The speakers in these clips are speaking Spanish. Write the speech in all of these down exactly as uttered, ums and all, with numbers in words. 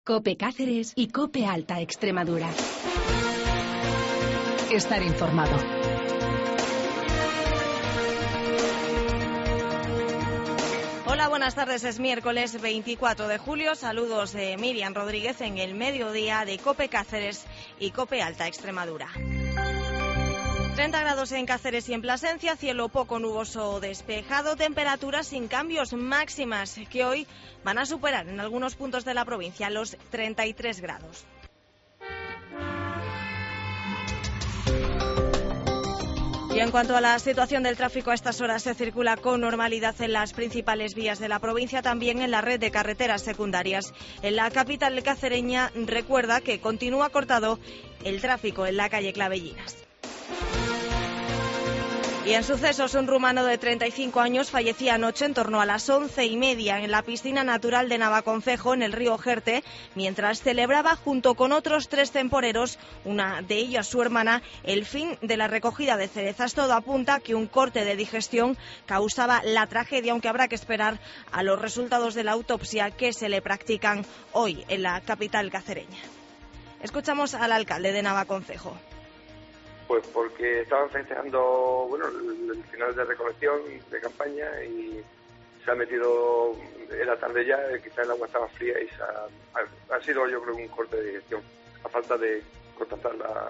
COPE Cáceres y COPE Alta Extremadura. Estar informado. Hola, buenas tardes. Es miércoles veinticuatro de julio. Saludos de Miriam Rodríguez en el mediodía de COPE Cáceres y COPE Alta Extremadura. treinta grados en Cáceres y en Plasencia, cielo poco nuboso o despejado, temperaturas sin cambios, máximas que hoy van a superar en algunos puntos de la provincia los treinta y tres grados. Y en cuanto a la situación del tráfico, a estas horas se circula con normalidad en las principales vías de la provincia, también en la red de carreteras secundarias. En la capital cacereña, recuerda que continúa cortado el tráfico en la calle Clavellinas. Y en sucesos, un rumano de treinta y cinco años fallecía anoche en torno a las once y media en la piscina natural de Navaconcejo, en el río Jerte, mientras celebraba junto con otros tres temporeros, una de ellas su hermana, el fin de la recogida de cerezas. Todo apunta a que un corte de digestión causaba la tragedia, aunque habrá que esperar a los resultados de la autopsia que se le practican hoy en la capital cacereña. Escuchamos al alcalde de Navaconcejo. Pues porque estaban festejando, bueno, el final de recolección de campaña y se ha metido en la tarde ya, quizás el agua estaba fría y se ha, ha, ha sido, yo creo, un corte de digestión, a falta de constatar la,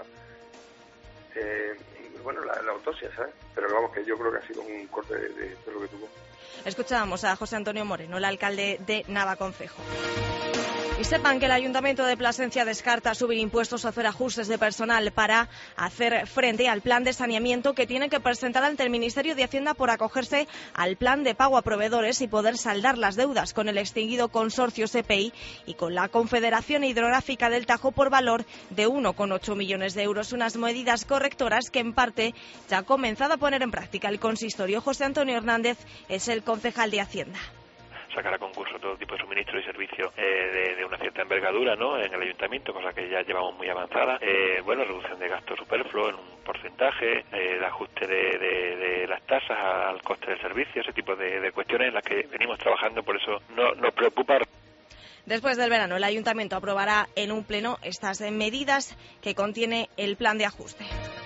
eh, bueno, la, la autopsia, ¿sabes? Pero vamos, que yo creo que ha sido un corte de digestión lo que tuvo. Escuchábamos a José Antonio Moreno, el alcalde de Navaconcejo. Y sepan que el Ayuntamiento de Plasencia descarta subir impuestos o hacer ajustes de personal para hacer frente al plan de saneamiento que tiene que presentar ante el Ministerio de Hacienda por acogerse al plan de pago a proveedores y poder saldar las deudas con el extinguido consorcio S P I y con la Confederación Hidrográfica del Tajo por valor de uno coma ocho millones de euros. Unas medidas correctoras que en parte ya ha comenzado a poner en práctica el consistorio. José Antonio Hernández es el concejal de Hacienda. Sacar a concurso todo tipo de suministros y servicios eh, de, de una cierta envergadura, ¿no?, en el ayuntamiento, cosa que ya llevamos muy avanzada. Eh, bueno, reducción de gasto superfluo en un porcentaje, eh, el ajuste de, de, de las tasas al coste del servicio, ese tipo de, de cuestiones en las que venimos trabajando, por eso no, nos preocupa. Después del verano, el ayuntamiento aprobará en un pleno estas medidas que contiene el plan de ajuste.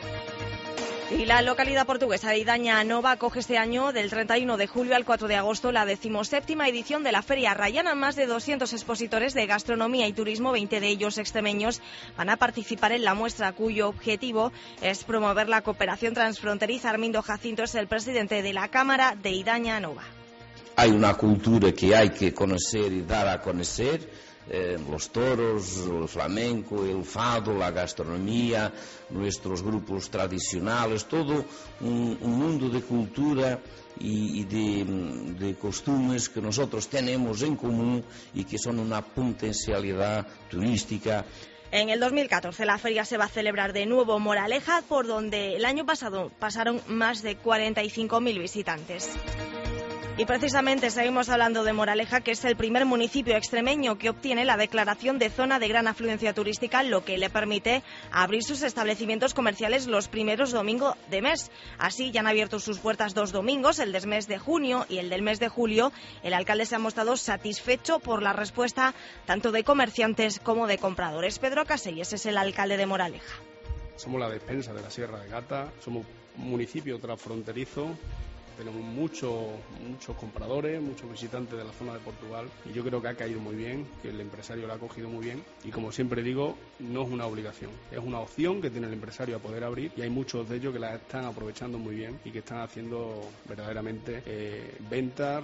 Y la localidad portuguesa de Idaña Nova acoge este año, del treinta y uno de julio al cuatro de agosto, la decimoséptima edición de la Feria Rayana. Más de doscientos expositores de gastronomía y turismo, veinte de ellos extremeños, van a participar en la muestra, cuyo objetivo es promover la cooperación transfronteriza. Armindo Jacinto es el presidente de la Cámara de Idaña Nova. Hay una cultura que hay que conocer y dar a conocer. Eh, los toros, el flamenco, el fado, la gastronomía, nuestros grupos tradicionales, todo un, un mundo de cultura y, y de, de costumbres que nosotros tenemos en común y que son una potencialidad turística. En el dos mil catorce la feria se va a celebrar de nuevo en Moraleja, por donde el año pasado pasaron más de cuarenta y cinco mil visitantes. Y precisamente seguimos hablando de Moraleja, que es el primer municipio extremeño que obtiene la declaración de zona de gran afluencia turística, lo que le permite abrir sus establecimientos comerciales los primeros domingos de mes. Así ya han abierto sus puertas dos domingos, el del mes de junio y el del mes de julio. El alcalde se ha mostrado satisfecho por la respuesta tanto de comerciantes como de compradores. Pedro Casellas es el alcalde de Moraleja. Somos la despensa de la Sierra de Gata, somos un municipio transfronterizo. Tenemos muchos muchos compradores, muchos visitantes de la zona de Portugal y yo creo que ha caído muy bien, que el empresario lo ha cogido muy bien y, como siempre digo, no es una obligación, es una opción que tiene el empresario a poder abrir y hay muchos de ellos que la están aprovechando muy bien y que están haciendo verdaderamente eh, ventas.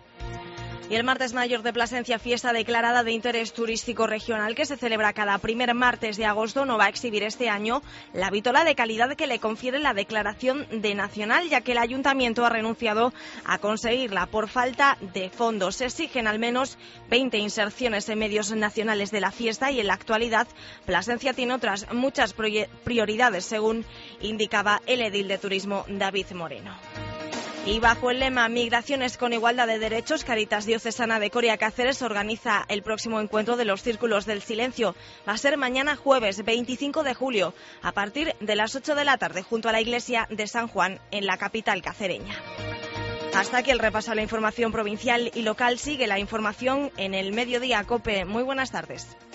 Y el Martes Mayor de Plasencia, fiesta declarada de interés turístico regional que se celebra cada primer martes de agosto, no va a exhibir este año la vitola de calidad que le confiere la declaración de nacional, ya que el ayuntamiento ha renunciado a conseguirla por falta de fondos. Se exigen al menos veinte inserciones en medios nacionales de la fiesta y en la actualidad Plasencia tiene otras muchas prioridades, según indicaba el edil de turismo David Moreno. Y bajo el lema Migraciones con igualdad de derechos, Caritas Diocesana de Coria Cáceres organiza el próximo encuentro de los Círculos del Silencio. Va a ser mañana jueves veinticinco de julio, a partir de las ocho de la tarde, junto a la iglesia de San Juan, en la capital cacereña. Hasta aquí el repaso a la información provincial y local. Sigue la información en el Mediodía COPE. Muy buenas tardes.